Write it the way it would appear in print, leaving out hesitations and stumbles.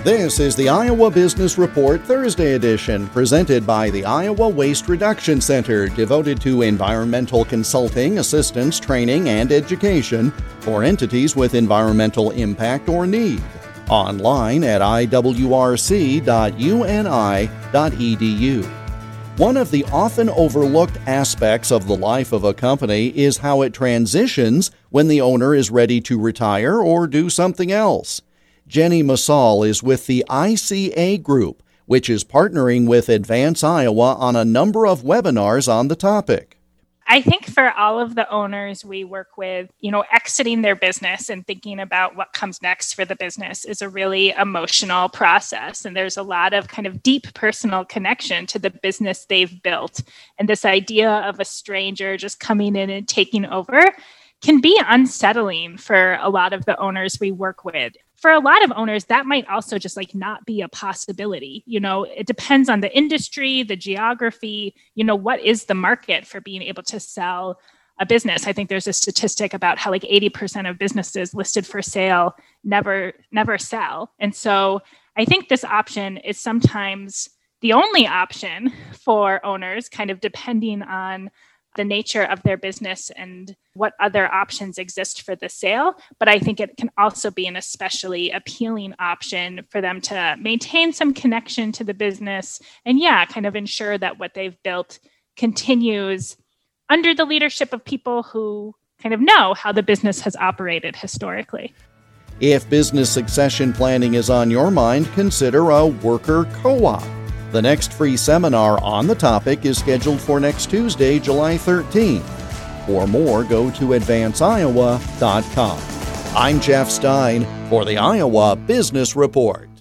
This is the Iowa Business Report Thursday edition, presented by the Iowa Waste Reduction Center, devoted to environmental consulting, assistance, training, and education for entities with environmental impact or need. Online at iwrc.uni.edu. One of the often overlooked aspects of the life of a company is how it transitions when the owner is ready to retire or do something else. Jenny Masal is with the ICA Group, which is partnering with Advance Iowa on a number of webinars on the topic. I think for all of the owners we work with, exiting their business and thinking about what comes next for the business is a really emotional process. And there's a lot of kind of deep personal connection to the business they've built. And this idea of a stranger just coming in and taking over can be unsettling for a lot of the owners we work with. For a lot of owners, that might also just not be a possibility. It depends on the industry, the geography, what is the market for being able to sell a business. I think there's a statistic about how 80% of businesses listed for sale never sell. And so I think this option is sometimes the only option for owners, kind of depending on the nature of their business and what other options exist for the sale. But I think it can also be an especially appealing option for them to maintain some connection to the business and kind of ensure that what they've built continues under the leadership of people who kind of know how the business has operated historically. If business succession planning is on your mind, consider a worker co-op. The next free seminar on the topic is scheduled for next Tuesday, July 13th. For more, go to advanceiowa.com. I'm Jeff Stein for the Iowa Business Report.